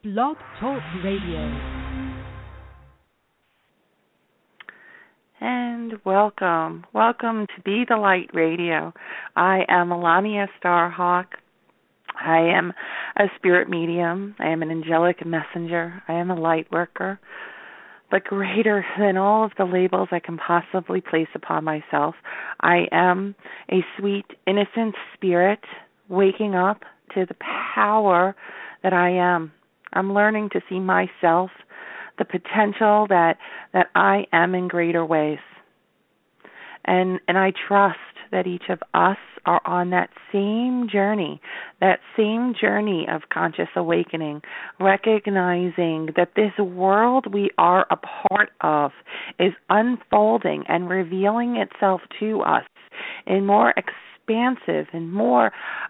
Blog Talk Radio. And welcome. Welcome to Be the Light Radio. I am Melania Starhawk. I am a spirit medium. I am an angelic messenger. I am a light worker. But greater than all of the labels I can possibly place upon myself, I am a sweet, innocent spirit waking up to the power that I am. I'm learning to see myself, the potential that I am in greater ways. And I trust that each of us are on that same journey of conscious awakening, recognizing that this world we are a part of is unfolding and revealing itself to us in more expansive and more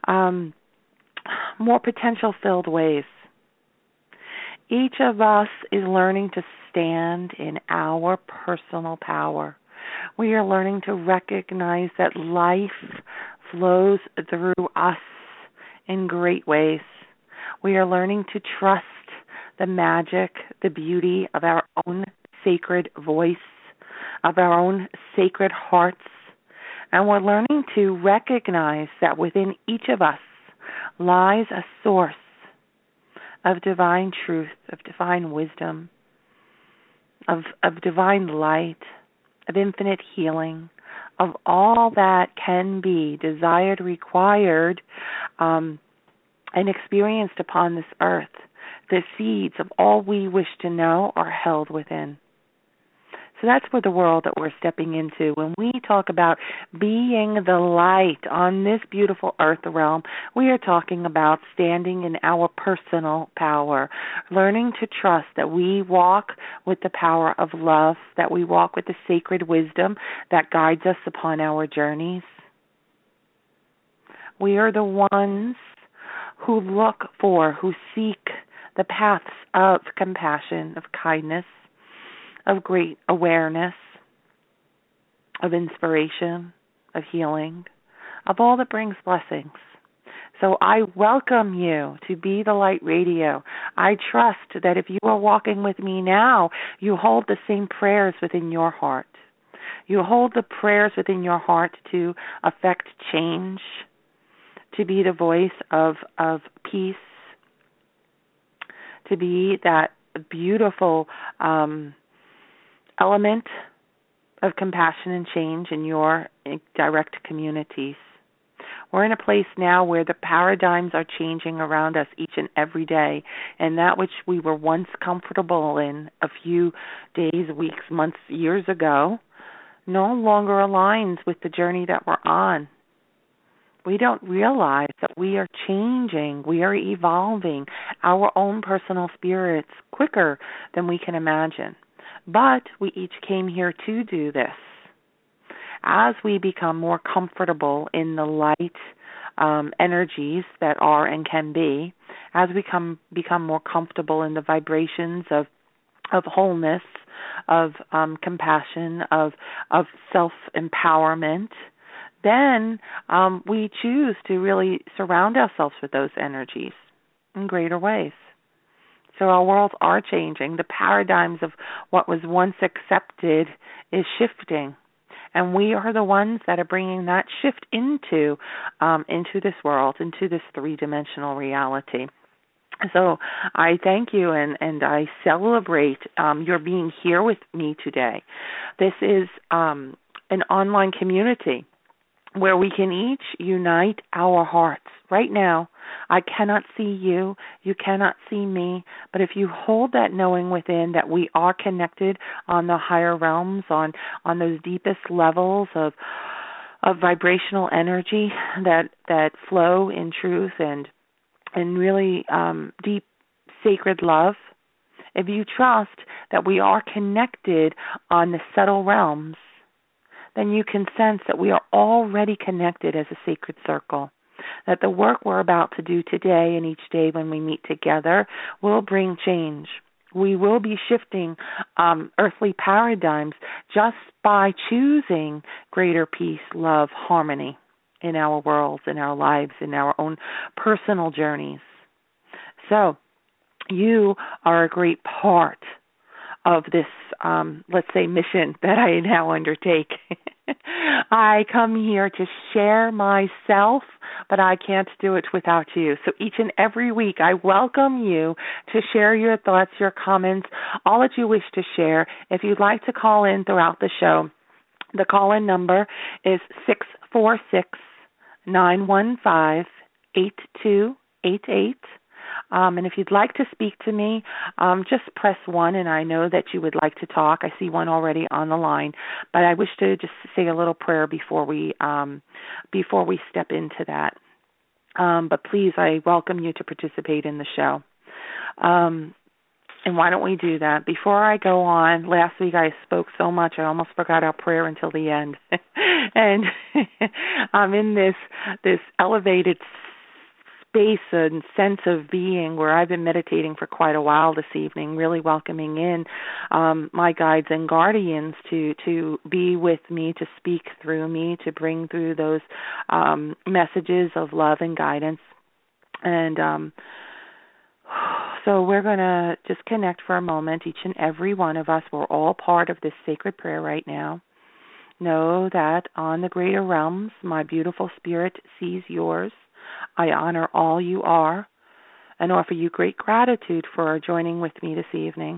potential-filled ways. Each of us is learning to stand in our personal power. We are learning to recognize that life flows through us in great ways. We are learning to trust the magic, the beauty of our own sacred voice, of our own sacred hearts. And we're learning to recognize that within each of us lies a source of divine truth, of divine wisdom, of divine light, of infinite healing, of all that can be desired, required, and experienced upon this earth. The seeds of all we wish to know are held within. So that's where the world that we're stepping into. When we talk about being the light on this beautiful earth realm, we are talking about standing in our personal power, learning to trust that we walk with the power of love, that we walk with the sacred wisdom that guides us upon our journeys. We are the ones who who seek the paths of compassion, of kindness, of great awareness, of inspiration, of healing, of all that brings blessings. So I welcome you to Be the Light Radio. I trust that if you are walking with me now, you hold the same prayers within your heart. You hold the prayers within your heart to affect change, to be the voice of peace, to be that beautiful element of compassion and change in your direct communities. We're in a place now where the paradigms are changing around us each and every day, and that which we were once comfortable in a few days, weeks, months, years ago no longer aligns with the journey that we're on. We don't realize that we are changing, we are evolving our own personal spirits quicker than we can imagine. But we each came here to do this. As we become more comfortable in the light energies that are and can be, as we become more comfortable in the vibrations of wholeness, of compassion, of self-empowerment, then we choose to really surround ourselves with those energies in greater ways. So our worlds are changing. The paradigms of what was once accepted is shifting. And we are the ones that are bringing that shift into this world, into this three-dimensional reality. So I thank you and I celebrate your being here with me today. This is an online community where we can each unite our hearts. Right now, I cannot see you, you cannot see me, but if you hold that knowing within that we are connected on the higher realms, on those deepest levels of vibrational energy that flow in truth and really deep sacred love, if you trust that we are connected on the subtle realms, then you can sense that we are already connected as a sacred circle, that the work we're about to do today and each day when we meet together will bring change. We will be shifting earthly paradigms just by choosing greater peace, love, harmony in our worlds, in our lives, in our own personal journeys. So You are a great part of this, let's say, mission that I now undertake. I come here to share myself, but I can't do it without you. So each and every week, I welcome you to share your thoughts, your comments, all that you wish to share. If you'd like to call in throughout the show, the call-in number is 646-915-8288. And if you'd like to speak to me, just press 1, and I know that you would like to talk. I see one already on the line, but I wish to just say a little prayer before we step into that. But please, I welcome you to participate in the show. And why don't we do that? Before I go on, last week I spoke so much I almost forgot our prayer until the end. And I'm in this elevated space and sense of being where I've been meditating for quite a while this evening, really welcoming in my guides and guardians to be with me, to speak through me, to bring through those messages of love and guidance. And so we're going to just connect for a moment, each and every one of us. We're all part of this sacred prayer right now. Know that on the greater realms, my beautiful spirit sees yours. I honor all you are and offer you great gratitude for joining with me this evening.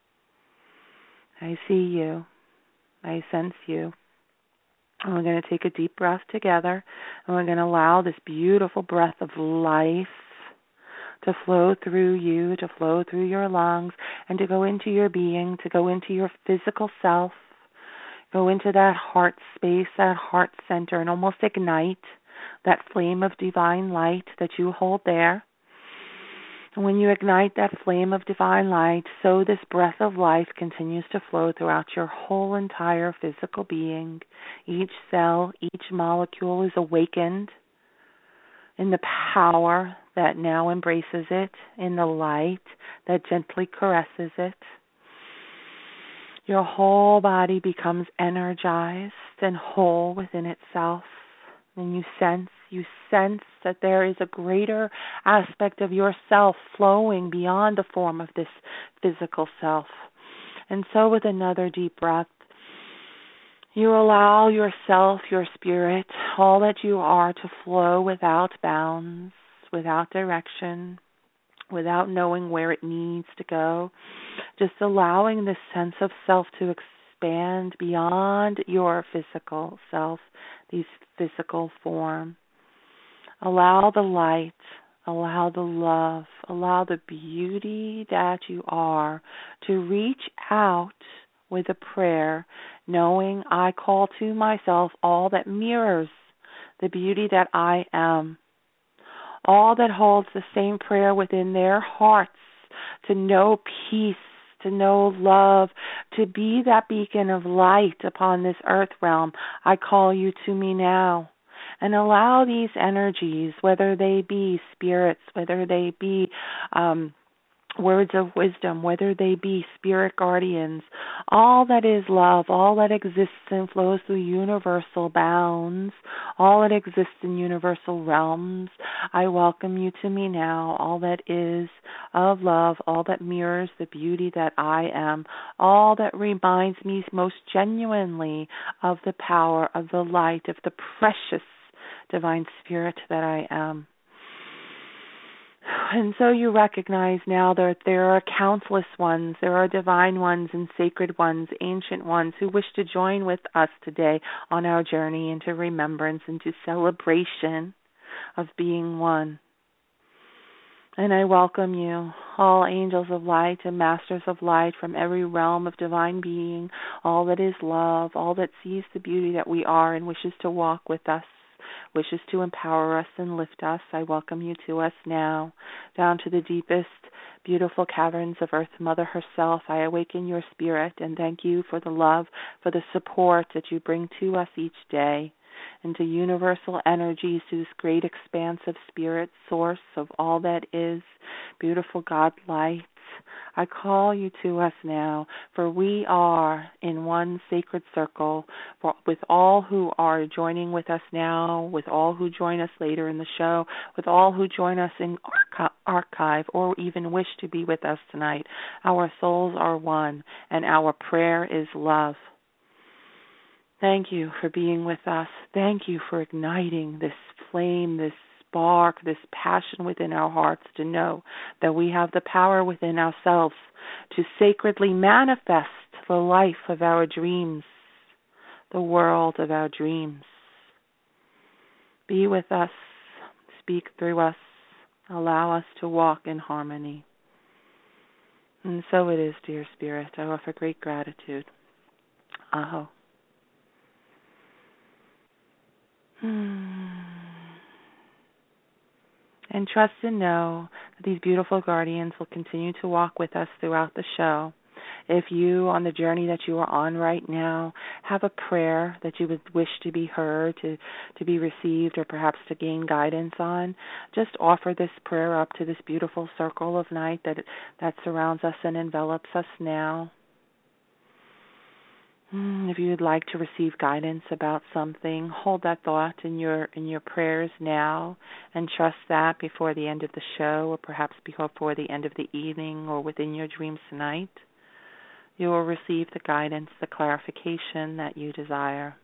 I see you. I sense you. And we're going to take a deep breath together, and we're going to allow this beautiful breath of life to flow through you, to flow through your lungs, and to go into your being, to go into your physical self, go into that heart space, that heart center, and almost ignite that flame of divine light that you hold there. And when you ignite that flame of divine light, so this breath of life continues to flow throughout your whole entire physical being. Each cell, each molecule is awakened in the power that now embraces it, in the light that gently caresses it. Your whole body becomes energized and whole within itself. And you sense that there is a greater aspect of yourself flowing beyond the form of this physical self. And so with another deep breath, you allow yourself, your spirit, all that you are to flow without bounds, without direction, without knowing where it needs to go. Just allowing this sense of self to expand beyond your physical self, these physical form. Allow the light, allow the love, allow the beauty that you are to reach out with a prayer, knowing I call to myself all that mirrors the beauty that I am, all that holds the same prayer within their hearts, to know peace, to know love, to be that beacon of light upon this earth realm. I call you to me now. And allow these energies, whether they be spirits, whether they be words of wisdom, whether they be spirit guardians, all that is love, all that exists and flows through universal bounds, all that exists in universal realms, I welcome you to me now, all that is of love, all that mirrors the beauty that I am, all that reminds me most genuinely of the power, of the light, of the precious divine spirit that I am. And so you recognize now that there are countless ones, there are divine ones and sacred ones, ancient ones who wish to join with us today on our journey into remembrance, into celebration of being one. And I welcome you, all angels of light and masters of light from every realm of divine being, all that is love, all that sees the beauty that we are and wishes to walk with us, wishes to empower us and lift us. I welcome you to us now, down to the deepest, beautiful caverns of Earth Mother herself. I awaken your spirit and thank you for the love, for the support that you bring to us each day, into universal energies, to this great expanse of spirit, source of all that is, beautiful God light. I call you to us now, for we are in one sacred circle with all who are joining with us now, with all who join us later in the show, with all who join us in archive or even wish to be with us tonight. Our souls are one, and our prayer is love. Thank you for being with us. Thank you for igniting this flame, this spark, this passion within our hearts to know that we have the power within ourselves to sacredly manifest the life of our dreams, the world of our dreams. Be with us, speak through us, allow us to walk in harmony. And so it is, dear Spirit. I offer great gratitude. Aho. And trust and know that these beautiful guardians will continue to walk with us throughout the show. If you, on the journey that you are on right now, have a prayer that you would wish to be heard, to be received, or perhaps to gain guidance on, just offer this prayer up to this beautiful circle of night that surrounds us and envelops us now. If you would like to receive guidance about something, hold that thought in your prayers now and trust that before the end of the show, or perhaps before the end of the evening, or within your dreams tonight, you will receive the guidance, the clarification that you desire.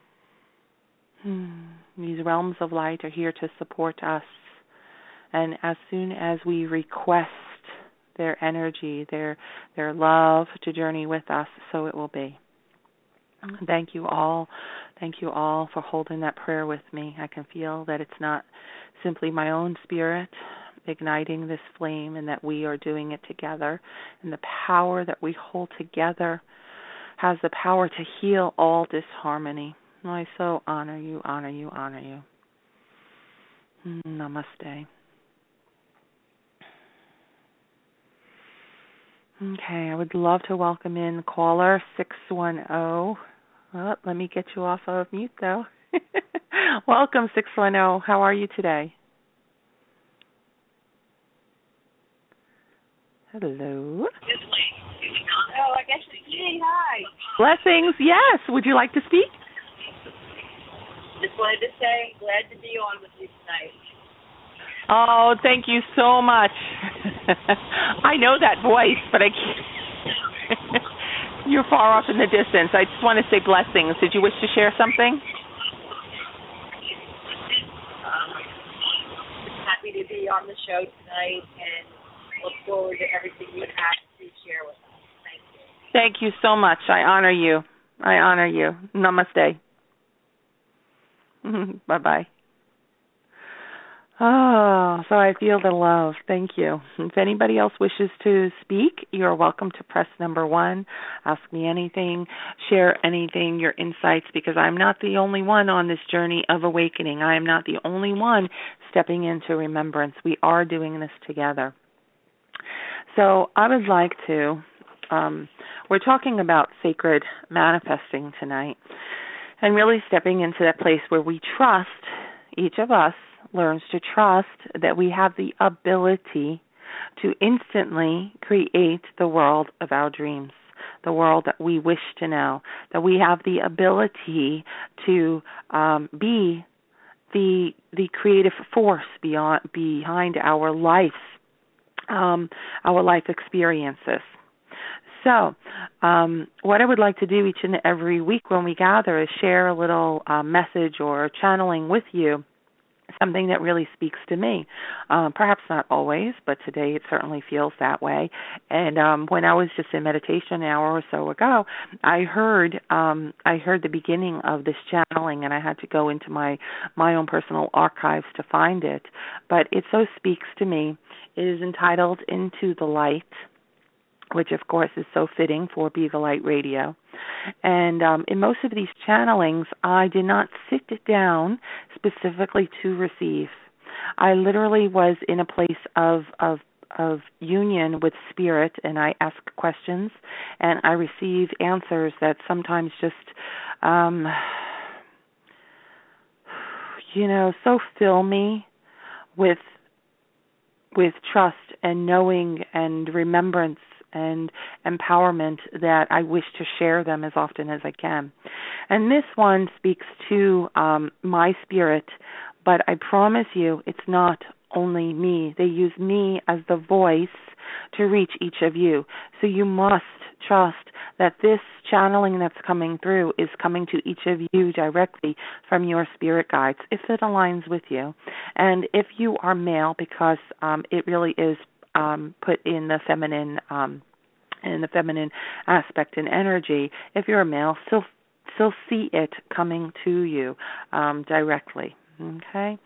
These realms of light are here to support us, and as soon as we request their energy, their love to journey with us, so it will be. Thank you all. Thank you all for holding that prayer with me. I can feel that it's not simply my own spirit igniting this flame, and that we are doing it together. And the power that we hold together has the power to heal all disharmony. I so honor you, honor you, honor you. Namaste. Okay, I would love to welcome in caller 610. Oh, let me get you off of mute, though. Welcome, 610. How are you today? Hello. Oh, I guess it's me. Hi. Blessings. Yes. Would you like to speak? Just wanted to say I'm glad to be on with you tonight. Oh, thank you so much. I know that voice, but I can't. You're far off in the distance. I just want to say blessings. Did you wish to share something? Happy to be on the show tonight and look forward to everything you have to share with us. Thank you. Thank you so much. I honor you. I honor you. Namaste. Bye-bye. Oh, so I feel the love. Thank you. If anybody else wishes to speak, you're welcome to press number 1. Ask me anything, share anything, your insights, because I'm not the only one on this journey of awakening. I am not the only one stepping into remembrance. We are doing this together. So I would like to, we're talking about sacred manifesting tonight, and really stepping into that place where we trust, each of us learns to trust that we have the ability to instantly create the world of our dreams, the world that we wish to know, that we have the ability to be the creative force behind our life experiences. So what I would like to do each and every week when we gather is share a little message or channeling with you, something that really speaks to me. Perhaps not always, but today it certainly feels that way. And when I was just in meditation an hour or so ago, I heard the beginning of this channeling, and I had to go into my own personal archives to find it. But it so speaks to me. It is entitled Into the Light, which of course is so fitting for Be the Light Radio. And in most of these channelings, I did not sit down specifically to receive. I literally was in a place of union with Spirit, and I ask questions, and I receive answers that sometimes just, so fill me with trust and knowing and remembrance and empowerment that I wish to share them as often as I can. And this one speaks to my spirit, but I promise you it's not only me. They use me as the voice to reach each of you. So you must trust that this channeling that's coming through is coming to each of you directly from your spirit guides, if it aligns with you. And if you are male, because it really is put in the feminine aspect and energy, if you're a male, still see it coming to you directly. Okay?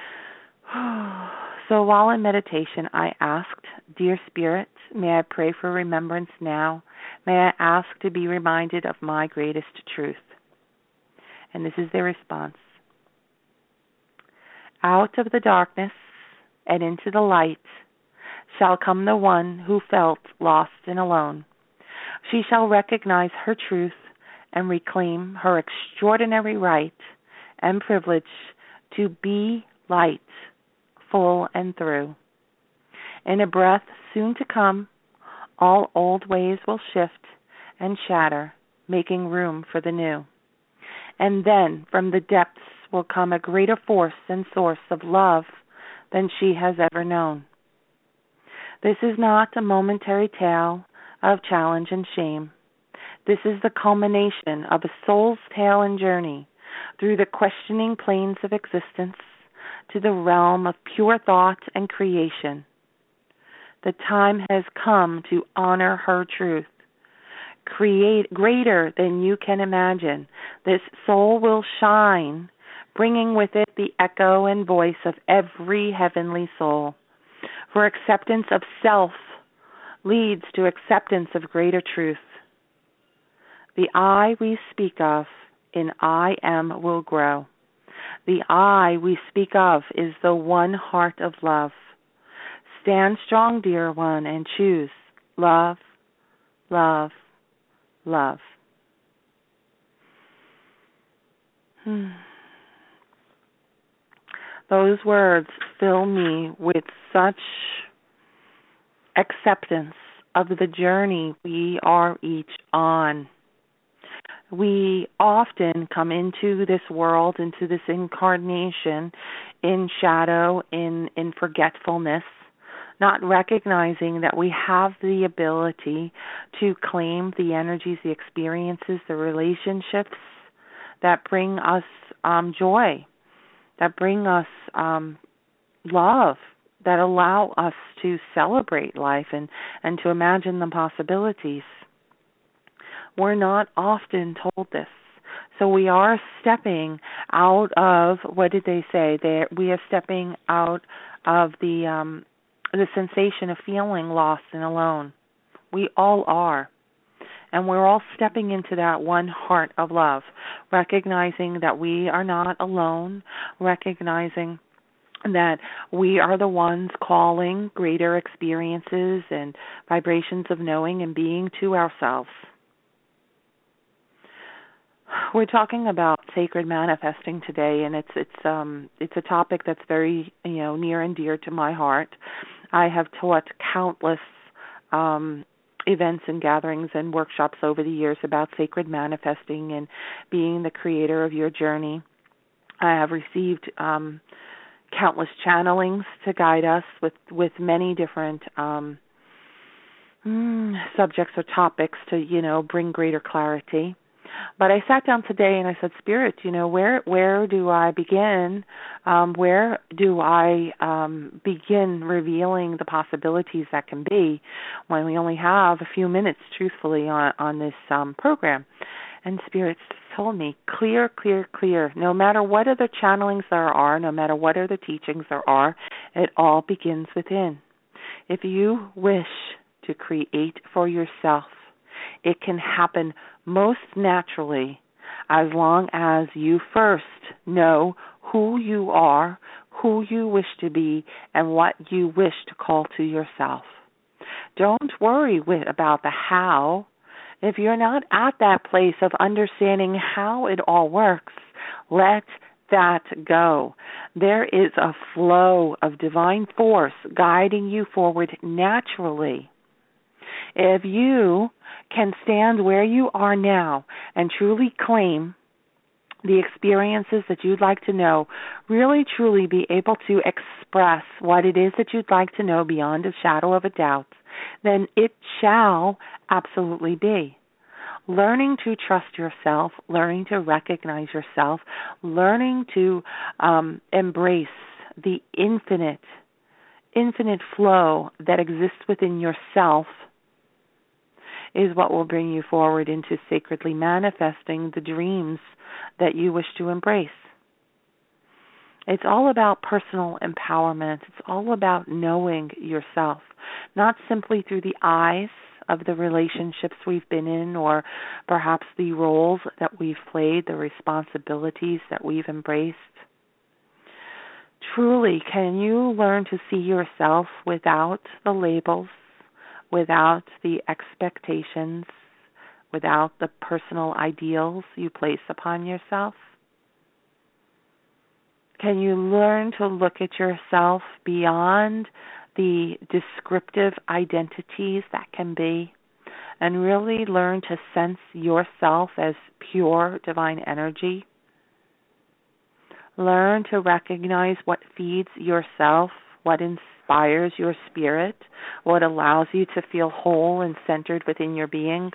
So while in meditation, I asked, Dear Spirit, may I pray for remembrance now? May I ask to be reminded of my greatest truth? And this is their response. Out of the darkness and into the light shall come the one who felt lost and alone. She shall recognize her truth and reclaim her extraordinary right and privilege to be light, full and through. In a breath soon to come, all old ways will shift and shatter, making room for the new. And then from the depths will come a greater force and source of love than she has ever known. This is not a momentary tale of challenge and shame. This is the culmination of a soul's tale and journey through the questioning planes of existence to the realm of pure thought and creation. The time has come to honor her truth. Create greater than you can imagine. This soul will shine, bringing with it the echo and voice of every heavenly soul. For acceptance of self leads to acceptance of greater truth. The I we speak of in I am will grow. The I we speak of is the one heart of love. Stand strong, dear one, and choose love, love, love. Those words fill me with such acceptance of the journey we are each on. We often come into this world, into this incarnation, in shadow, in forgetfulness, not recognizing that we have the ability to claim the energies, the experiences, the relationships that bring us joy, that bring us love, that allow us to celebrate life and to imagine the possibilities. We're not often told this. So we are stepping out of, what did they say? We are stepping out of the sensation of feeling lost and alone. We all are. And we're all stepping into that one heart of love, recognizing that we are not alone, recognizing that we are the ones calling greater experiences and vibrations of knowing and being to ourselves. We're talking about sacred manifesting today, and it's a topic that's very near and dear to my heart. I have taught countless events and gatherings and workshops over the years about sacred manifesting and being the creator of your journey. I have received countless channelings to guide us with many different subjects or topics to bring greater clarity. But I sat down today and I said, Spirit, where do I begin? Where do I begin revealing the possibilities that can be when we only have a few minutes, truthfully, on this program? And Spirit told me, clear, clear, clear. No matter what other channelings there are, no matter what other teachings there are, it all begins within. If you wish to create for yourself, it can happen most naturally as long as you first know who you are, who you wish to be, and what you wish to call to yourself. Don't worry about the how. If you're not at that place of understanding how it all works, let that go. There is a flow of divine force guiding you forward naturally. If you can stand where you are now and truly claim the experiences that you'd like to know, really truly be able to express what it is that you'd like to know beyond a shadow of a doubt, then it shall absolutely be. Learning to trust yourself, learning to recognize yourself, learning to embrace the infinite flow that exists within yourself is what will bring you forward into sacredly manifesting the dreams that you wish to embrace. It's all about personal empowerment. It's all about knowing yourself, not simply through the eyes of the relationships we've been in, or perhaps the roles that we've played, the responsibilities that we've embraced. Truly, can you learn to see yourself without the labels, without the expectations, without the personal ideals you place upon yourself? Can you learn to look at yourself beyond the descriptive identities that can be, and really learn to sense yourself as pure divine energy? Learn to recognize what feeds yourself, what inspires your spirit, what allows you to feel whole and centered within your being.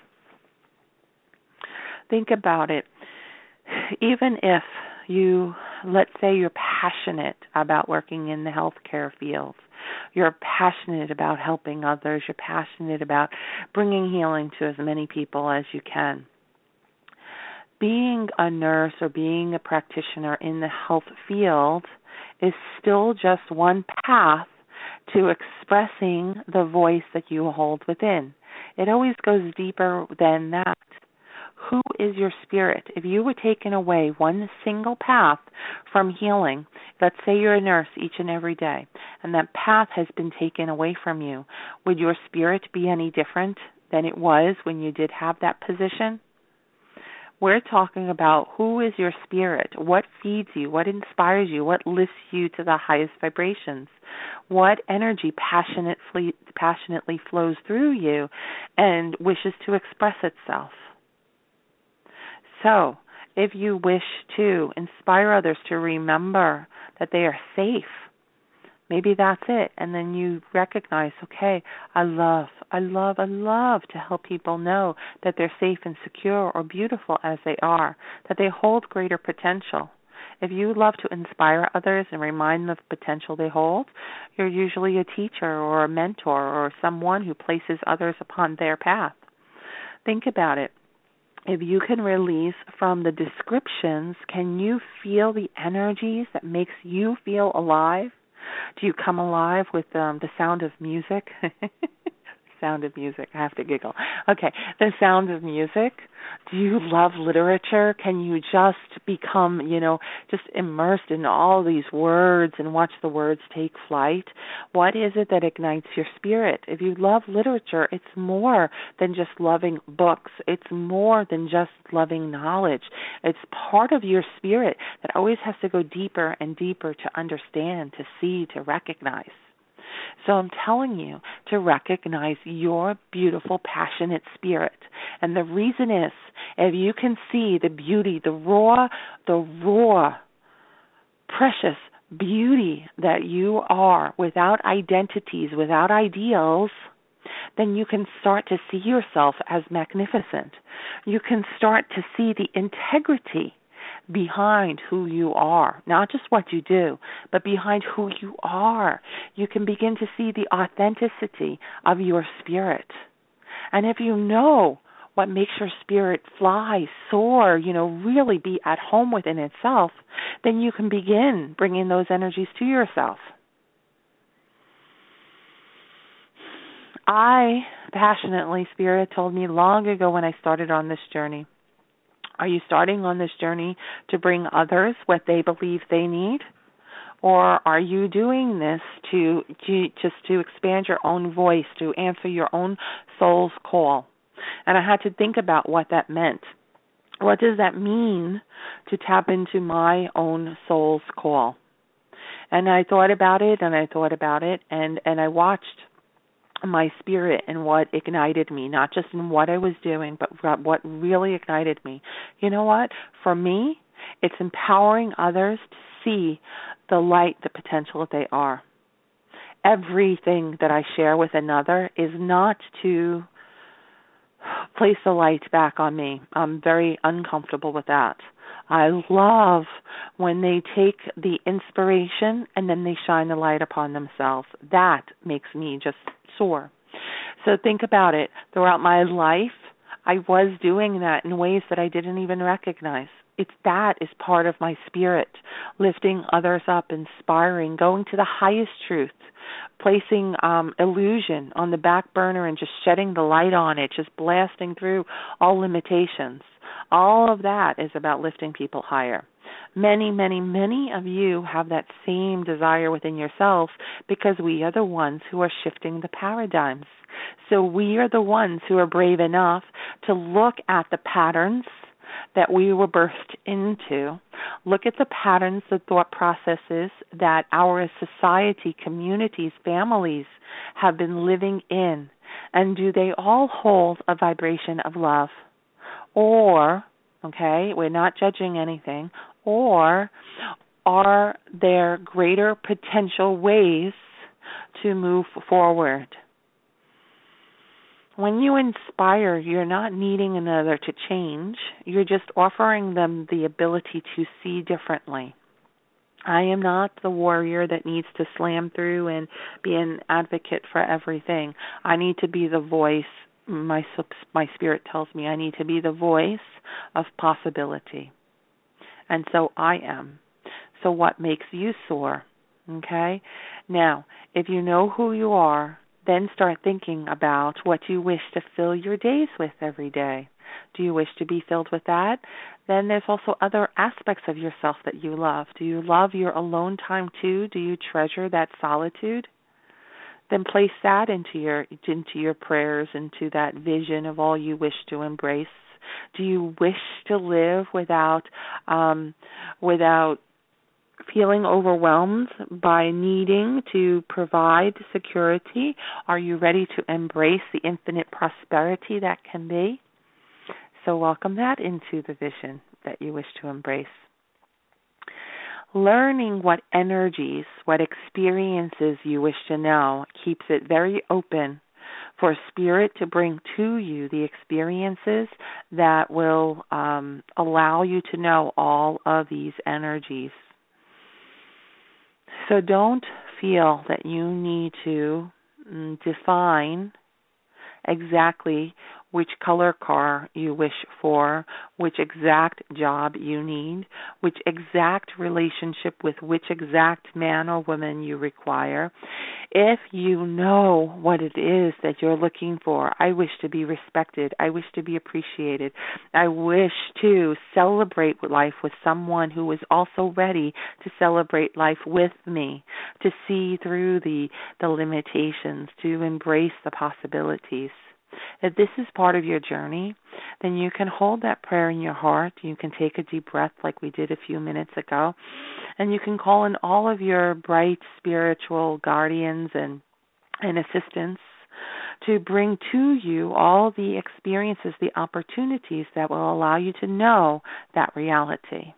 Think about it. Even if let's say you're passionate about working in the healthcare field, you're passionate about helping others, you're passionate about bringing healing to as many people as you can. Being a nurse or being a practitioner in the health field is still just one path to expressing the voice that you hold within. It always goes deeper than that. Who is your spirit? If you were taken away one single path from healing, let's say you're a nurse each and every day, and that path has been taken away from you, would your spirit be any different than it was when you did have that position? We're talking about who is your spirit, what feeds you, what inspires you, what lifts you to the highest vibrations, what energy passionately flows through you and wishes to express itself. So, if you wish to inspire others to remember that they are safe, maybe that's it. And then you recognize, okay, I love to help people know that they're safe and secure or beautiful as they are, that they hold greater potential. If you love to inspire others and remind them of the potential they hold, you're usually a teacher or a mentor or someone who places others upon their path. Think about it. If you can release from the descriptions, can you feel the energies that makes you feel alive? Do you come alive with the sound of music? Sound of music. I have to giggle. Okay, the sound of music. Do you love literature? Can you just become, just immersed in all these words and watch the words take flight? What is it that ignites your spirit? If you love literature, it's more than just loving books. It's more than just loving knowledge. It's part of your spirit that always has to go deeper and deeper to understand, to see, to recognize. So I'm telling you to recognize your beautiful, passionate spirit. And the reason is, if you can see the beauty, the raw, precious beauty that you are without identities, without ideals, then you can start to see yourself as magnificent. You can start to see the integrity behind who you are, not just what you do, but behind who you are. You can begin to see the authenticity of your spirit. And if you know what makes your spirit fly, soar, really be at home within itself, then you can begin bringing those energies to yourself. Spirit told me long ago when I started on this journey, are you starting on this journey to bring others what they believe they need? Or are you doing this to expand your own voice, to answer your own soul's call? And I had to think about what that meant. What does that mean to tap into my own soul's call? And I thought about it, and I watched my spirit and what ignited me, not just in what I was doing, but what really ignited me. You know what? For me, it's empowering others to see the light, the potential that they are. Everything that I share with another is not to place the light back on me. I'm very uncomfortable with that. I love when they take the inspiration and then they shine the light upon themselves. That makes me just soar. So think about it. Throughout my life, I was doing that in ways that I didn't even recognize. That is part of my spirit, lifting others up, inspiring, going to the highest truth, placing illusion on the back burner and just shedding the light on it, just blasting through all limitations. All of that is about lifting people higher. Many, many, many of you have that same desire within yourselves because we are the ones who are shifting the paradigms. So we are the ones who are brave enough to look at the patterns that we were birthed into, look at the patterns, the thought processes that our society, communities, families have been living in, and do they all hold a vibration of love? Or, okay, we're not judging anything, or are there greater potential ways to move forward? When you inspire, you're not needing another to change. You're just offering them the ability to see differently. I am not the warrior that needs to slam through and be an advocate for everything. I need to be the voice. My spirit tells me I need to be the voice of possibility. And so I am. So what makes you soar? Okay? Now, if you know who you are, then start thinking about what you wish to fill your days with every day. Do you wish to be filled with that? Then there's also other aspects of yourself that you love. Do you love your alone time too? Do you treasure that solitude? Then place that into your prayers, into that vision of all you wish to embrace. Do you wish to live without feeling overwhelmed by needing to provide security? Are you ready to embrace the infinite prosperity that can be? So welcome that into the vision that you wish to embrace. Learning what energies, what experiences you wish to know keeps it very open for spirit to bring to you the experiences that will allow you to know all of these energies. So don't feel that you need to define exactly which color car you wish for, which exact job you need, which exact relationship with which exact man or woman you require. If you know what it is that you're looking for, I wish to be respected, I wish to be appreciated, I wish to celebrate life with someone who is also ready to celebrate life with me, to see through the limitations, to embrace the possibilities. If this is part of your journey, then you can hold that prayer in your heart. You can take a deep breath like we did a few minutes ago, and you can call in all of your bright spiritual guardians and assistants to bring to you all the experiences, the opportunities that will allow you to know that reality.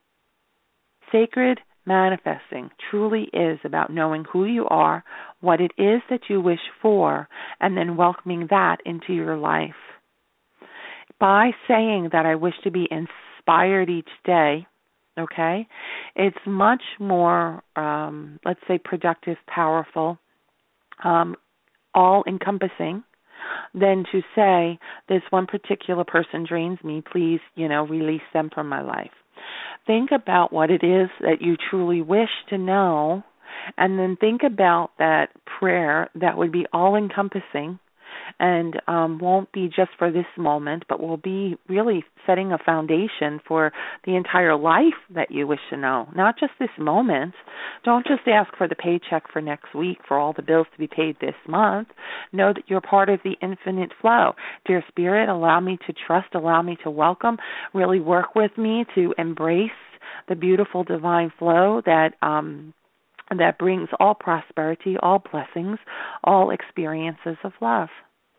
Sacred manifesting truly is about knowing who you are, what it is that you wish for, and then welcoming that into your life. By saying that I wish to be inspired each day, okay, it's much more, let's say, productive, powerful, all-encompassing than to say, this one particular person drains me, please, release them from my life. Think about what it is that you truly wish to know, and then think about that prayer that would be all-encompassing and won't be just for this moment, but will be really setting a foundation for the entire life that you wish to know, not just this moment. Don't just ask for the paycheck for next week, for all the bills to be paid this month. Know that you're part of the infinite flow. Dear Spirit, allow me to trust, allow me to welcome, really work with me to embrace the beautiful divine flow that that brings all prosperity, all blessings, all experiences of love.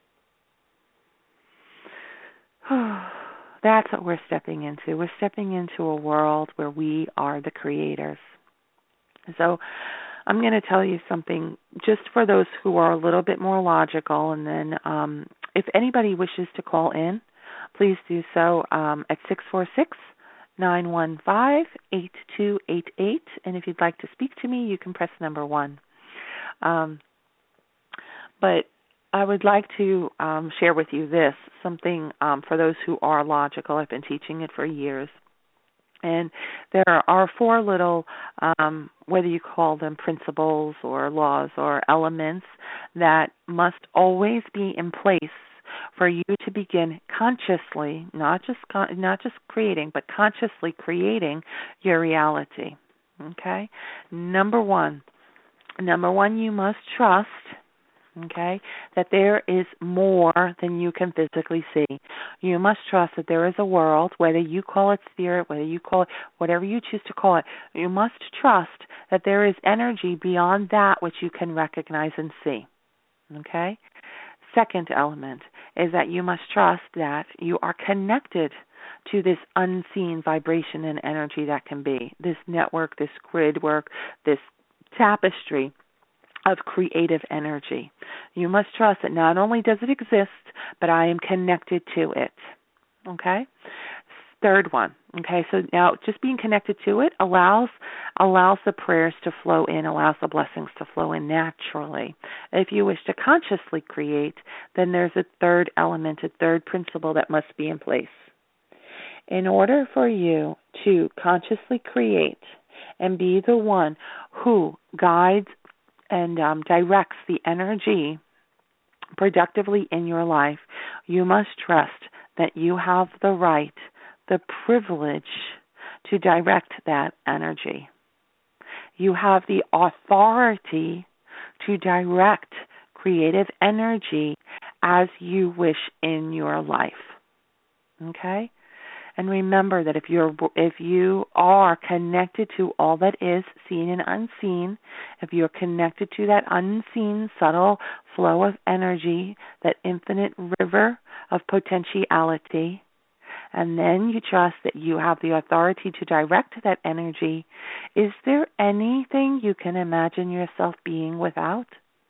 That's what we're stepping into. We're stepping into a world where we are the creators. So I'm going to tell you something just for those who are a little bit more logical, and then if anybody wishes to call in, please do so at 646-915-8288, and if you'd like to speak to me, you can press number 1. But I would like to share with you something for those who are logical. I've been teaching it for years. And there are 4 little, whether you call them principles or laws or elements, that must always be in place for you to begin consciously, not just creating, but consciously creating your reality. Okay? Number one, you must trust, okay, that there is more than you can physically see. You must trust that there is a world, whether you call it spirit, whether you call it whatever you choose to call it, you must trust that there is energy beyond that which you can recognize and see. Okay? Second element is that you must trust that you are connected to this unseen vibration and energy that can be, this network, this grid work, this tapestry of creative energy. You must trust that not only does it exist, but I am connected to it. Okay? Third one. Okay, so now just being connected to it allows the prayers to flow in, allows the blessings to flow in naturally. If you wish to consciously create, then there's a third element, a third principle that must be in place. In order for you to consciously create and be the one who guides and directs the energy productively in your life, you must trust that you have the right, the privilege to direct that energy. You have the authority to direct creative energy as you wish in your life. Okay? And remember that if you are connected to all that is seen and unseen, if you're connected to that unseen, subtle flow of energy, that infinite river of potentiality, and then you trust that you have the authority to direct that energy, is there anything you can imagine yourself being without?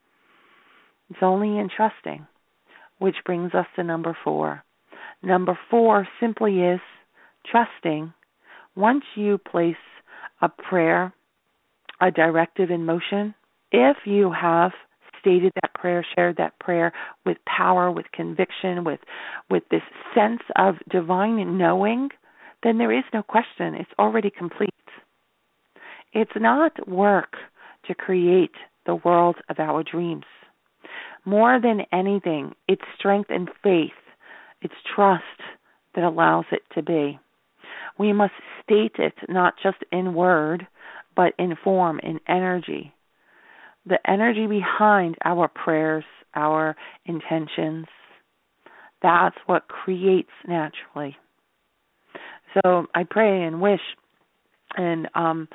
It's only in trusting, which brings us to number 4. Number 4 simply is trusting. Once you place a prayer, a directive in motion, if you have stated that prayer, shared that prayer with power, with conviction, with this sense of divine knowing, then there is no question. It's already complete. It's not work to create the world of our dreams. More than anything, it's strength and faith. It's trust that allows it to be. We must state it not just in word, but in form, in energy. The energy behind our prayers, our intentions, that's what creates naturally. So I pray and wish, and I'm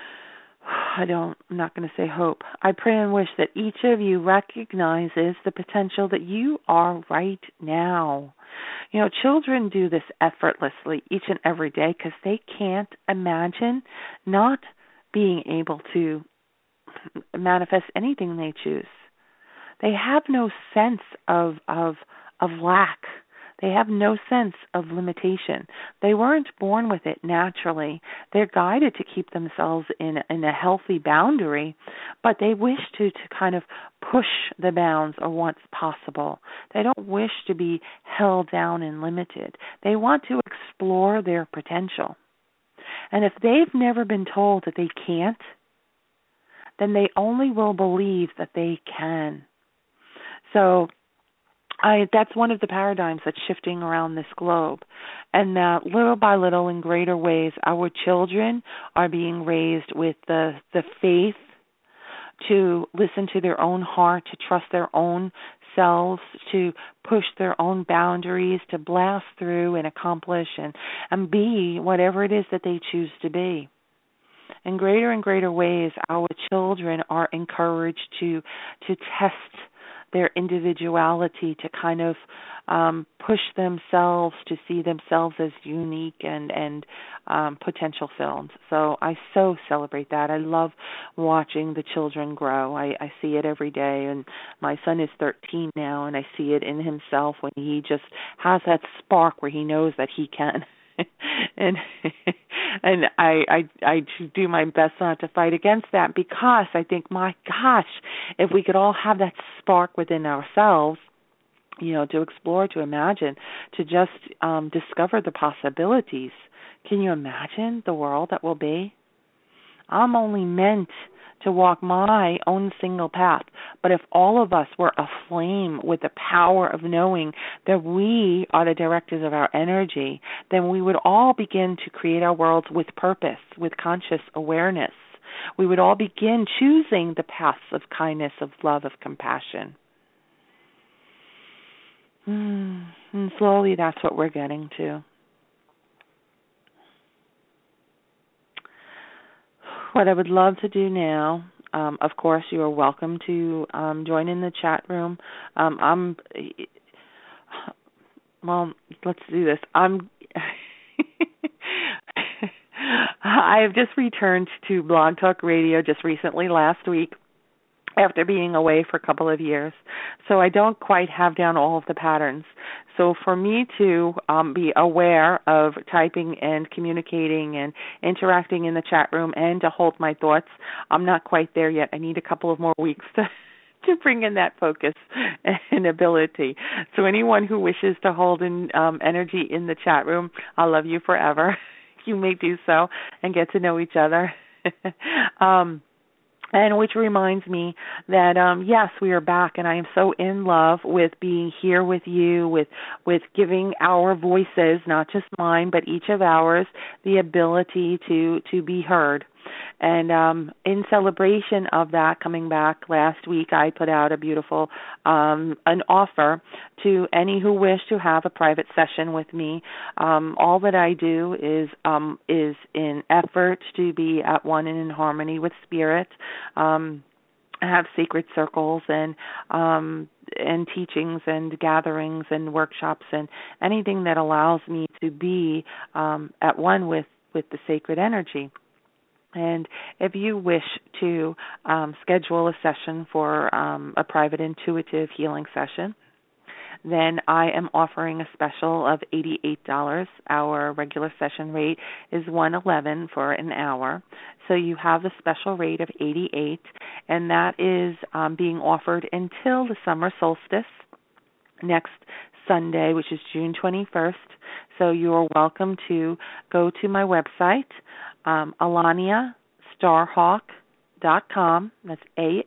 not going to say hope. I pray and wish that each of you recognizes the potential that you are right now. You know, children do this effortlessly each and every day because they can't imagine not being able to manifest anything they choose. They have no sense of lack. They have no sense of limitation. They weren't born with it naturally. They're guided to keep themselves in a healthy boundary, but they wish to kind of push the bounds of what's possible. They don't wish to be held down and limited. They want to explore their potential. And if they've never been told that they can't, then they only will believe that they can. So that's one of the paradigms that's shifting around this globe. And that little by little, in greater ways, our children are being raised with the faith to listen to their own heart, to trust their own selves, to push their own boundaries, to blast through and accomplish and be whatever it is that they choose to be. in greater and greater ways, our children are encouraged to test their individuality, to kind of push themselves to see themselves as unique and potential films. So I so celebrate that. I love watching the children grow. I see it every day, and my son is 13 now, and I see it in himself when he just has that spark where he knows that he can. and I do my best not to fight against that, because I think, my gosh, if we could all have that spark within ourselves, to explore, to imagine, to just discover the possibilities. Can you imagine the world that will be? I'm only meant to walk my own single path, but if all of us were aflame with the power of knowing that we are the directors of our energy, then we would all begin to create our worlds with purpose, with conscious awareness. We would all begin choosing the paths of kindness, of love, of compassion. And slowly that's what we're getting to. What I would love to do now, of course, you are welcome to join in the chat room. Well, let's do this. I have just returned to Blog Talk Radio just recently, last week, after being away for a couple of years. So I don't quite have down all of the patterns. So for me to be aware of typing and communicating and interacting in the chat room and to hold my thoughts, I'm not quite there yet. I need a couple of more weeks to bring in that focus and ability. So anyone who wishes to hold in energy in the chat room, I love you forever. You may do so and get to know each other. And which reminds me that, yes, we are back, and I am so in love with being here with you, with giving our voices, not just mine, but each of ours, the ability to be heard. And in celebration of that, coming back last week, I put out a beautiful an offer to any who wish to have a private session with me. All that I do is in effort to be at one and in harmony with spirit. I have sacred circles and teachings and gatherings and workshops and anything that allows me to be at one with the sacred energy. And if you wish to schedule a session for a private intuitive healing session, then I am offering a special of $88. Our regular session rate is $111 for an hour. So you have a special rate of $88, and that is being offered until the summer solstice next Sunday, which is June 21st. So you are welcome to go to my website, AlaniaStarhawk.com. That's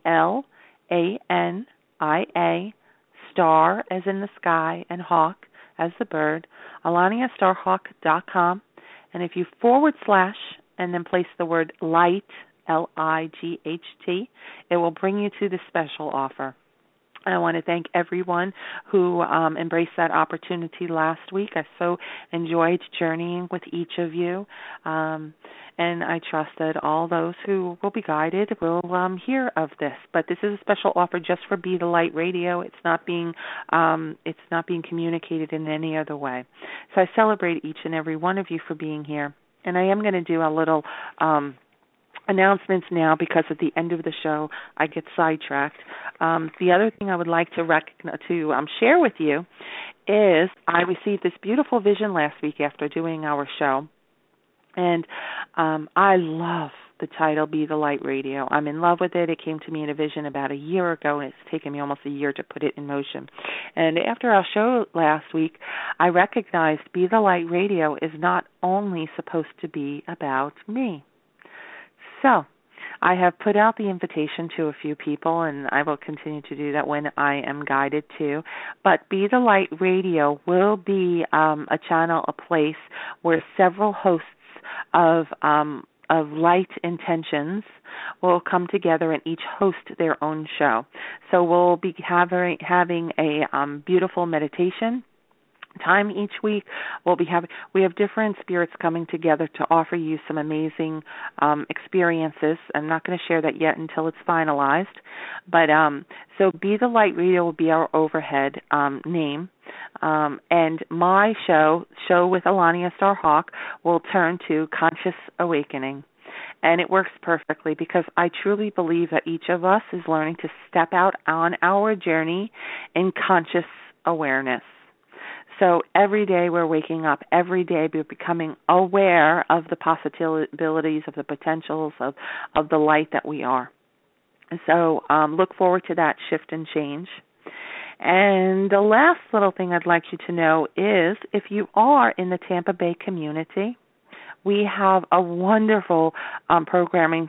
ALANIA, star as in the sky and hawk as the bird, AlaniaStarhawk.com. And if you / and then place the word light, LIGHT, it will bring you to the special offer. I want to thank everyone who embraced that opportunity last week. I so enjoyed journeying with each of you, and I trust that all those who will be guided will hear of this. But this is a special offer just for Be the Light Radio. It's not being communicated in any other way. So I celebrate each and every one of you for being here, and I am going to do a little announcements now, because at the end of the show I get sidetracked. The other thing I would like to share with you is I received this beautiful vision last week after doing our show, and I love the title Be the Light Radio. I'm in love with it. It came to me in a vision about a year ago, and it's taken me almost a year to put it in motion. And after our show last week, I recognized Be the Light Radio is not only supposed to be about me. So I have put out the invitation to a few people, and I will continue to do that when I am guided to. But Be the Light Radio will be a channel, a place where several hosts of light intentions will come together and each host their own show. So we'll be having a beautiful meditation time each week. We have different spirits coming together to offer you some amazing experiences. I'm not going to share that yet until it's finalized. But so Be the Light Radio will be our overhead name. And my show with Alania Starhawk, will turn to Conscious Awakening. And it works perfectly because I truly believe that each of us is learning to step out on our journey in conscious awareness. So every day we're waking up, every day we're becoming aware of the possibilities, of the potentials of the light that we are. So look forward to that shift and change. And the last little thing I'd like you to know is if you are in the Tampa Bay community, we have a wonderful program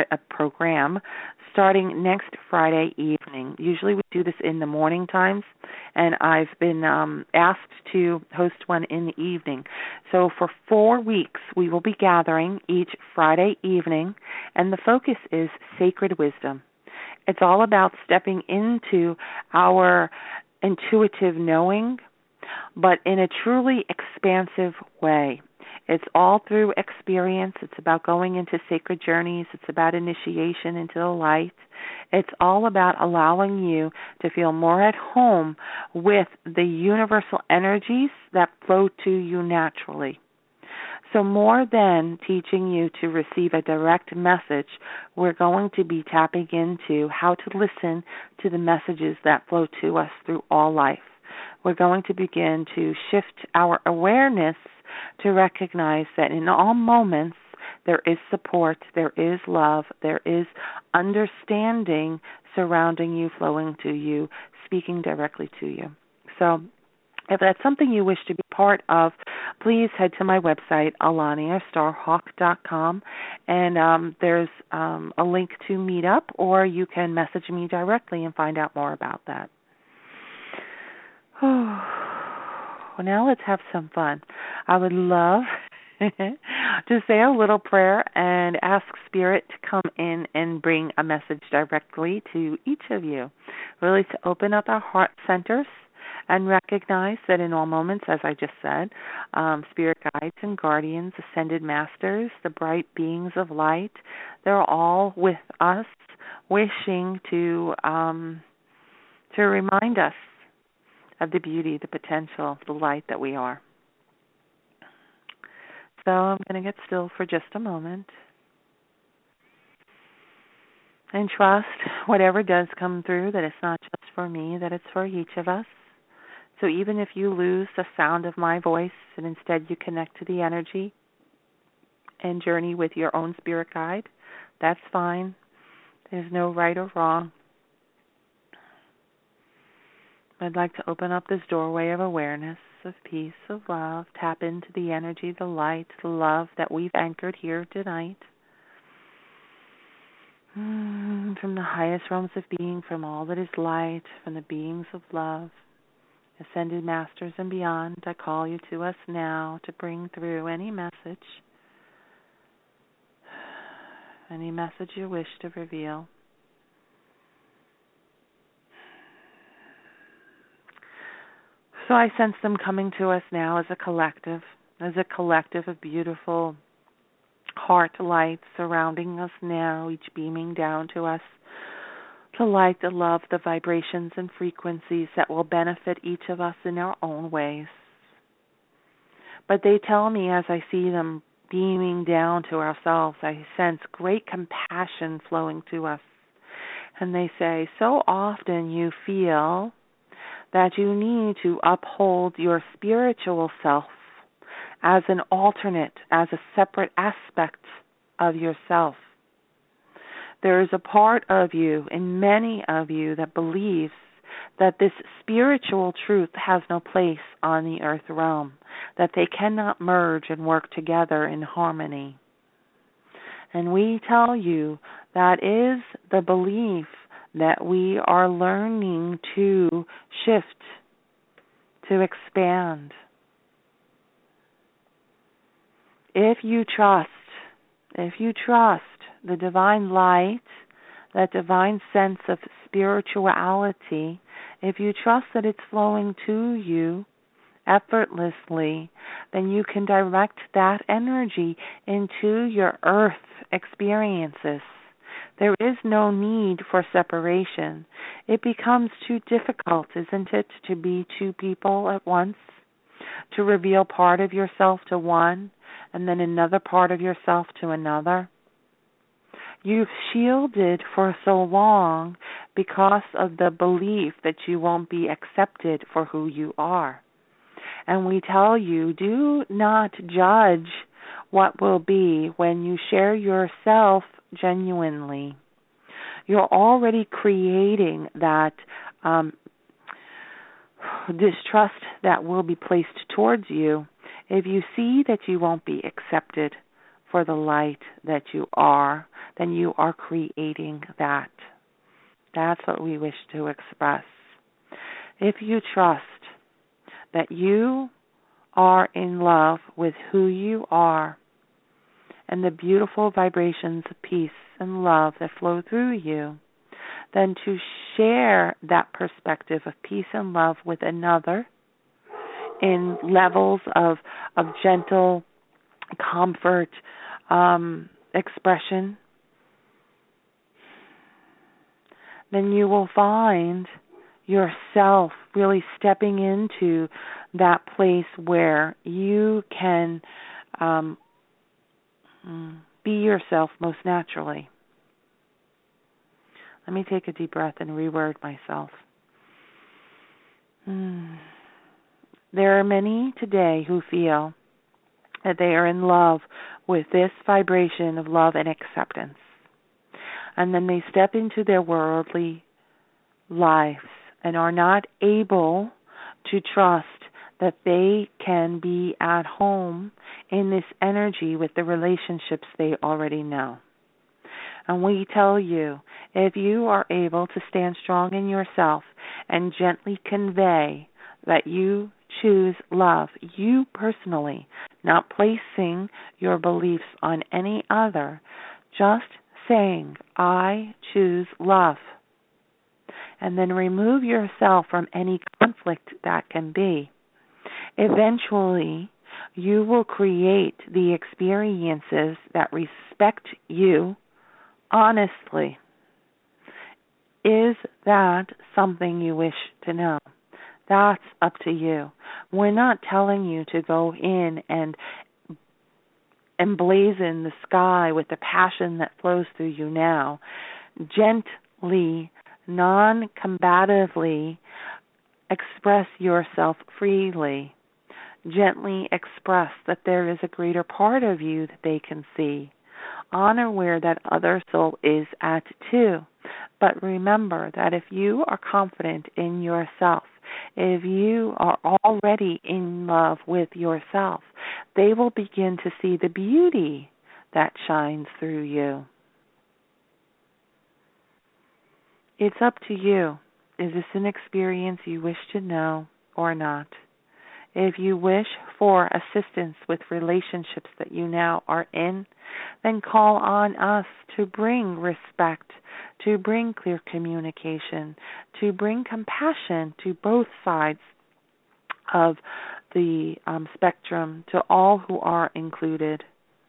starting next Friday evening. Usually we do this in the morning times, and I've been asked to host one in the evening. So for 4 weeks, we will be gathering each Friday evening, and the focus is sacred wisdom. It's all about stepping into our intuitive knowing, but in a truly expansive way. It's all through experience. It's about going into sacred journeys. It's about initiation into the light. It's all about allowing you to feel more at home with the universal energies that flow to you naturally. So more than teaching you to receive a direct message, we're going to be tapping into how to listen to the messages that flow to us through all life. We're going to begin to shift our awareness to recognize that in all moments there is support, there is love, there is understanding surrounding you, flowing to you, speaking directly to you. So if that's something you wish to be part of, please head to my website, alaniastarhawk.com, and there's a link to meet up, or you can message me directly and find out more about that. Well, now let's have some fun. I would love to say a little prayer and ask Spirit to come in and bring a message directly to each of you, really to open up our heart centers and recognize that in all moments, as I just said, spirit guides and guardians, ascended masters, the bright beings of light, they're all with us, wishing to remind us of the beauty, the potential, the light that we are. So I'm going to get still for just a moment and trust whatever does come through that it's not just for me, that it's for each of us. So even if you lose the sound of my voice and instead you connect to the energy and journey with your own spirit guide, that's fine. There's no right or wrong. I'd like to open up this doorway of awareness, of peace, of love, tap into the energy, the light, the love that we've anchored here tonight. From the highest realms of being, from all that is light, from the beings of love, ascended masters and beyond, I call you to us now to bring through any message you wish to reveal. So I sense them coming to us now as a collective of beautiful heart lights surrounding us now, each beaming down to us, the light, the love, the vibrations and frequencies that will benefit each of us in our own ways. But they tell me as I see them beaming down to ourselves, I sense great compassion flowing to us. And they say, so often you feel that you need to uphold your spiritual self as an alternate, as a separate aspect of yourself. There is a part of you, and many of you, that believes that this spiritual truth has no place on the earth realm, that they cannot merge and work together in harmony. And we tell you that is the belief that we are learning to shift, to expand. If you trust the divine light, that divine sense of spirituality, if you trust that it's flowing to you effortlessly, then you can direct that energy into your earth experiences. There is no need for separation. It becomes too difficult, isn't it, to be two people at once? To reveal part of yourself to one and then another part of yourself to another? You've shielded for so long because of the belief that you won't be accepted for who you are. And we tell you, do not judge what will be when you share yourself genuinely. You're already creating that distrust that will be placed towards you if you see that you won't be accepted for the light that you are, then you are creating that. That's what we wish to express. If you trust that you are in love with who you are and the beautiful vibrations of peace and love that flow through you, then to share that perspective of peace and love with another in levels of gentle comfort, expression, then you will find yourself really stepping into that place where you can be yourself most naturally. Let me take a deep breath and reword myself. There are many today who feel that they are in love with this vibration of love and acceptance. And then they step into their worldly lives and are not able to trust that they can be at home in this energy with the relationships they already know. And we tell you, if you are able to stand strong in yourself and gently convey that you choose love, you personally, not placing your beliefs on any other, just saying, I choose love. And then remove yourself from any conflict that can be. Eventually, you will create the experiences that respect you honestly. Is that something you wish to know? That's up to you. We're not telling you to go in and emblazon the sky with the passion that flows through you now. Gently, non-combatively express yourself freely. Gently express that there is a greater part of you that they can see. Honor where that other soul is at too. But remember that if you are confident in yourself, if you are already in love with yourself, they will begin to see the beauty that shines through you. It's up to you. Is this an experience you wish to know or not? If you wish for assistance with relationships that you now are in, then call on us to bring respect, to bring clear communication, to bring compassion to both sides of the spectrum, to all who are included.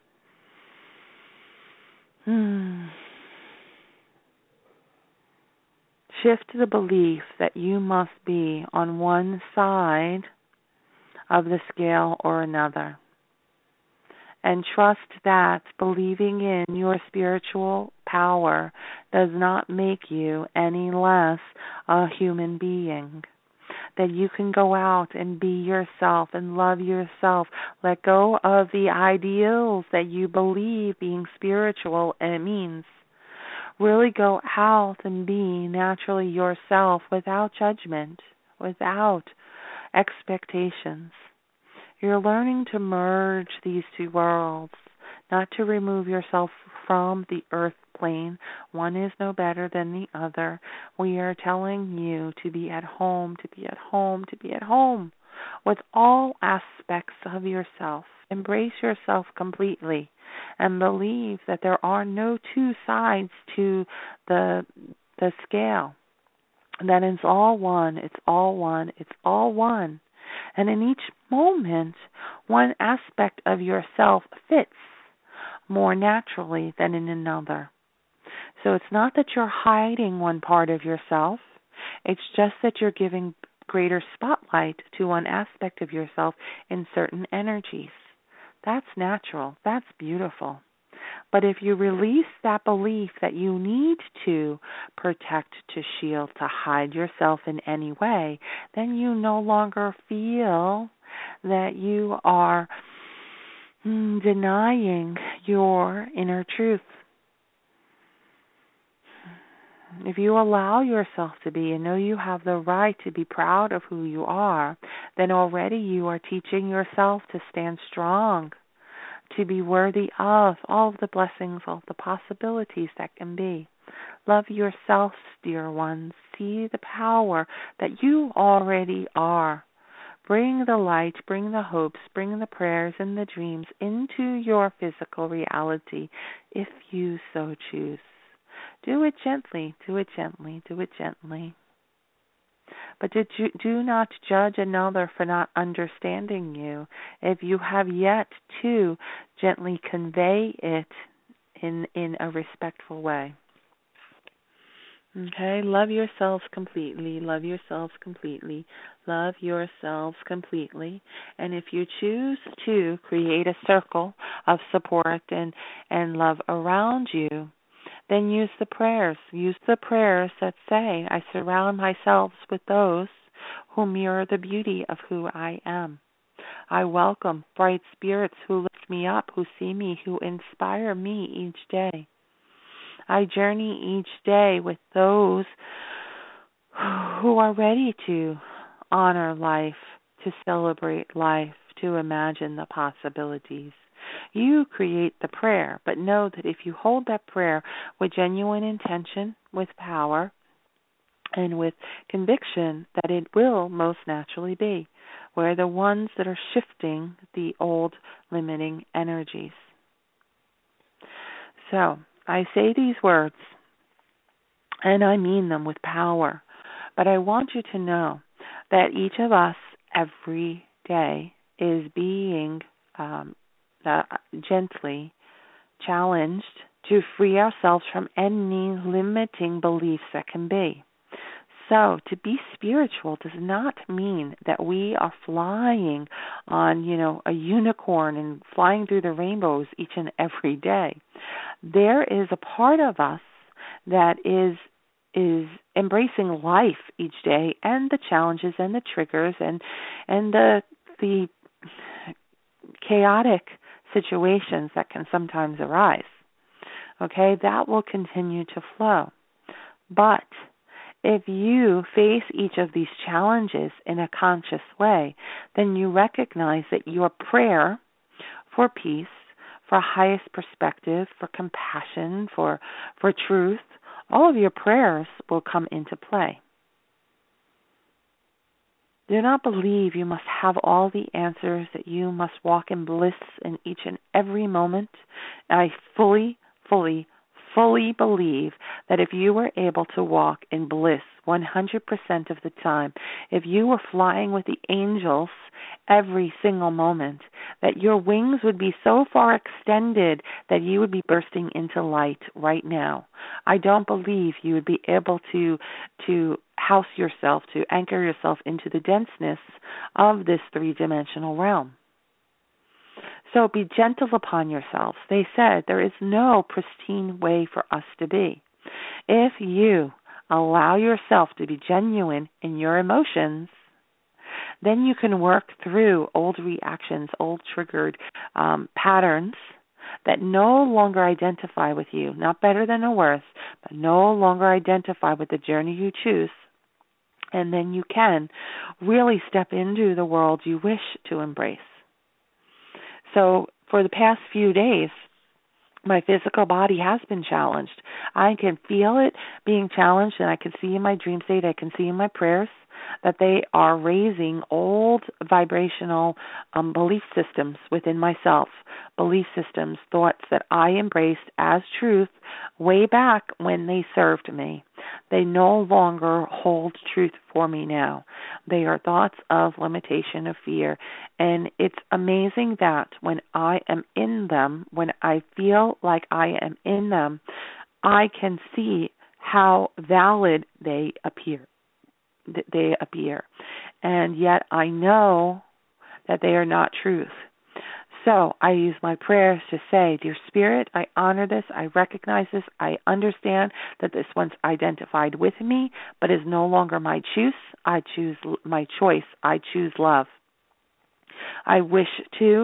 Shift the belief that you must be on one side of the scale or another. And trust that believing in your spiritual power does not make you any less a human being. That you can go out and be yourself and love yourself. Let go of the ideals that you believe being spiritual means. Really go out and be naturally yourself without judgment, without expectations. You're learning to merge these two worlds, not to remove yourself from the earth plane. One is no better than the other. We are telling you to be at home, to be at home, to be at home with all aspects of yourself. Embrace yourself completely and believe that there are no two sides to the scale. That it's all one, it's all one, it's all one. And in each moment, one aspect of yourself fits more naturally than in another. So it's not that you're hiding one part of yourself. It's just that you're giving greater spotlight to one aspect of yourself in certain energies. That's natural. That's beautiful. But if you release that belief that you need to protect, to shield, to hide yourself in any way, then you no longer feel that you are denying your inner truth. If you allow yourself to be and know you have the right to be proud of who you are, then already you are teaching yourself to stand strong, to be worthy of all of the blessings, all of the possibilities that can be. Love yourselves, dear ones. See the power that you already are. Bring the light, bring the hopes, bring the prayers and the dreams into your physical reality if you so choose. Do it gently, do it gently, do it gently. But do not judge another for not understanding you if you have yet to gently convey it in a respectful way. Okay, love yourselves completely, love yourselves completely, love yourselves completely. And if you choose to create a circle of support and love around you, then use the prayers. Use the prayers that say, I surround myself with those who mirror the beauty of who I am. I welcome bright spirits who lift me up, who see me, who inspire me each day. I journey each day with those who are ready to honor life, to celebrate life, to imagine the possibilities. You create the prayer, but know that if you hold that prayer with genuine intention, with power, and with conviction, that it will most naturally be. We're the ones that are shifting the old limiting energies. So, I say these words, and I mean them with power, but I want you to know that each of us every day is being gently challenged to free ourselves from any limiting beliefs that can be. So to be spiritual does not mean that we are flying on, a unicorn and flying through the rainbows each and every day. There is a part of us that is embracing life each day and the challenges and the triggers and the chaotic situations that can sometimes arise. Okay, that will continue to flow. But if you face each of these challenges in a conscious way, then you recognize that your prayer for peace, for highest perspective, for compassion, for truth, all of your prayers will come into play. Do not believe you must have all the answers, that you must walk in bliss in each and every moment. I fully believe that if you were able to walk in bliss 100% of the time, if you were flying with the angels every single moment, that your wings would be so far extended that you would be bursting into light right now. I don't believe you would be able to house yourself, to anchor yourself into the denseness of this three-dimensional realm. So be gentle upon yourselves. They said there is no pristine way for us to be. If you allow yourself to be genuine in your emotions, then you can work through old reactions, old triggered patterns that no longer identify with you, not better than or worse, but no longer identify with the journey you choose. And then you can really step into the world you wish to embrace. So for the past few days, my physical body has been challenged. I can feel it being challenged, and I can see in my dream state, I can see in my prayers that they are raising old vibrational belief systems within myself, belief systems, thoughts that I embraced as truth way back when they served me. They no longer hold truth for me now. They are thoughts of limitation, of fear. And it's amazing that when I am in them, when I feel like I am in them, I can see how valid they appear. And yet I know that they are not truth. So I use my prayers to say, Dear Spirit, I honor this, I recognize this, I understand that this once identified with me, but is no longer my choice. I choose my choice. I choose love. I wish to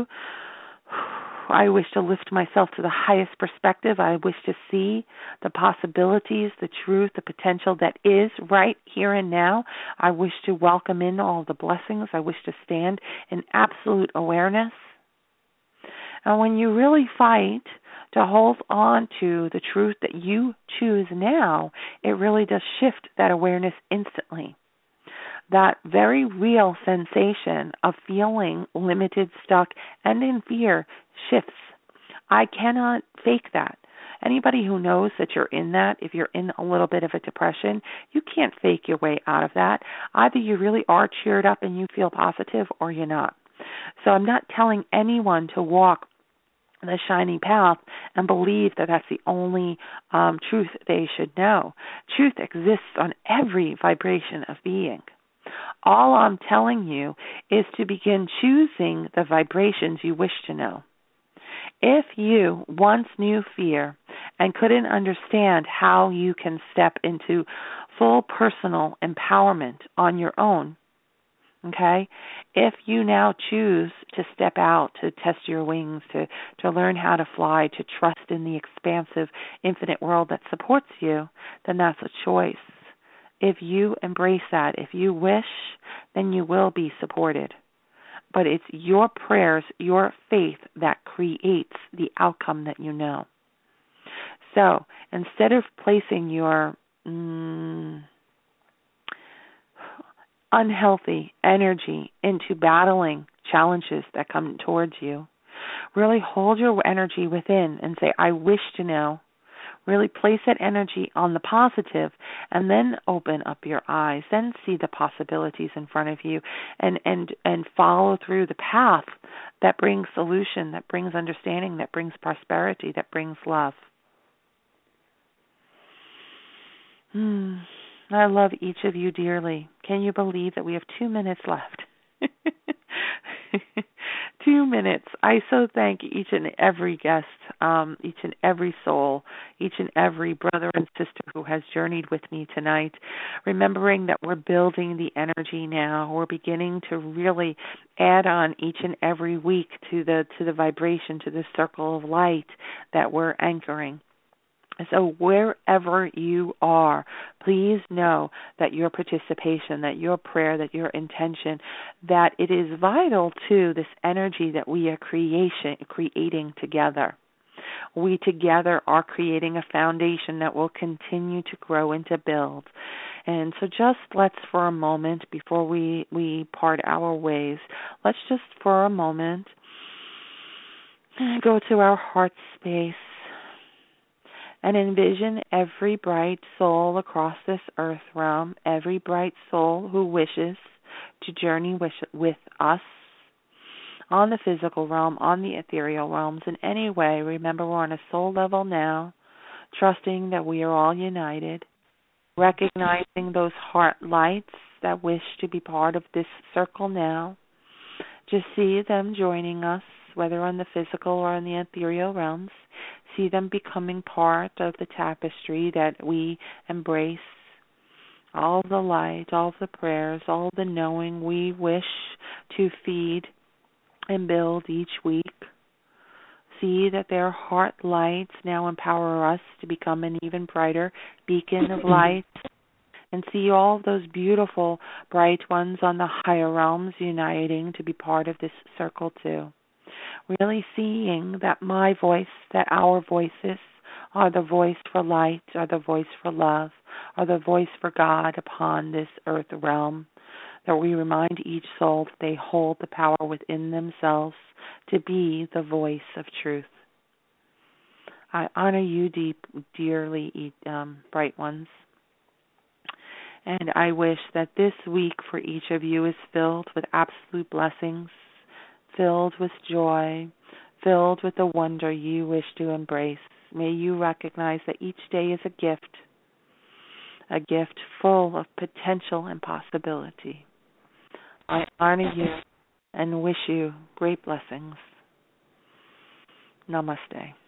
lift myself to the highest perspective. I wish to see the possibilities, the truth, the potential that is right here and now. I wish to welcome in all the blessings. I wish to stand in absolute awareness. And when you really fight to hold on to the truth that you choose now, it really does shift that awareness instantly. That very real sensation of feeling limited, stuck, and in fear shifts. I cannot fake that. Anybody who knows that you're in that, if you're in a little bit of a depression, you can't fake your way out of that. Either you really are cheered up and you feel positive, or you're not. So I'm not telling anyone to walk the shiny path and believe that that's the only truth they should know. Truth exists on every vibration of being. All I'm telling you is to begin choosing the vibrations you wish to know. If you once knew fear and couldn't understand how you can step into full personal empowerment on your own, okay, if you now choose to step out, to test your wings, to learn how to fly, to trust in the expansive, infinite world that supports you, then that's a choice. If you embrace that, if you wish, then you will be supported. But it's your prayers, your faith that creates the outcome that you know. So instead of placing your unhealthy energy into battling challenges that come towards you, really hold your energy within and say, I wish to know. Really place that energy on the positive, and then open up your eyes, then see the possibilities in front of you, and follow through the path that brings solution, that brings understanding, that brings prosperity, that brings love. I love each of you dearly. Can you believe that we have 2 minutes left? 2 minutes. I so thank each and every guest, each and every soul, each and every brother and sister who has journeyed with me tonight, remembering that we're building the energy now. We're beginning to really add on each and every week to the vibration, to the circle of light that we're anchoring. So wherever you are, please know that your participation, that your prayer, that your intention, that it is vital to this energy that we are creating together. We together are creating a foundation that will continue to grow and to build. And so just let's for a moment, before we part our ways, let's just for a moment go to our heart space and envision every bright soul across this earth realm, every bright soul who wishes to journey with us on the physical realm, on the ethereal realms in any way. Remember, we're on a soul level now, trusting that we are all united, recognizing those heart lights that wish to be part of this circle now. Just see them joining us, whether on the physical or in the ethereal realms. See them becoming part of the tapestry that we embrace. All the light, all the prayers, all the knowing we wish to feed and build each week. See that their heart lights now empower us to become an even brighter beacon of light. And see all those beautiful bright ones on the higher realms uniting to be part of this circle too. Really seeing that my voice, that our voices are the voice for light, are the voice for love, are the voice for God upon this earth realm. that we remind each soul that they hold the power within themselves to be the voice of truth. I honor you dearly, bright ones. And I wish that this week for each of you is filled with absolute blessings, filled with joy, filled with the wonder you wish to embrace. May you recognize that each day is a gift full of potential and possibility. I honor you and wish you great blessings. Namaste.